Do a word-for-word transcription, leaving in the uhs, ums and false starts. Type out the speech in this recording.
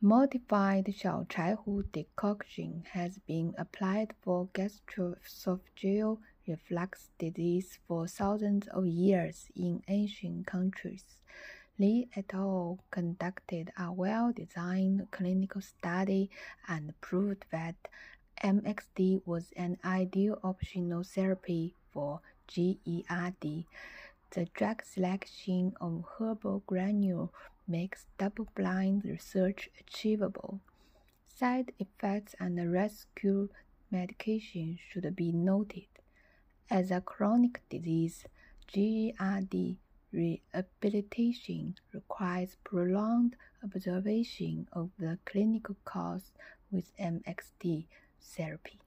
Modified xiaochaihu decoction has been applied for gastroesophageal reflux disease for thousands of years in Asian countries. Li et al. Conducted a well-designed clinical study and proved that M X D was an ideal optional therapy for G E R D. The drug selection of herbal granule makes double-blind research achievable. Side effects and rescue medication should be noted. As a chronic disease, G E R D rehabilitation requires prolonged observation of the clinical course with M X D therapy.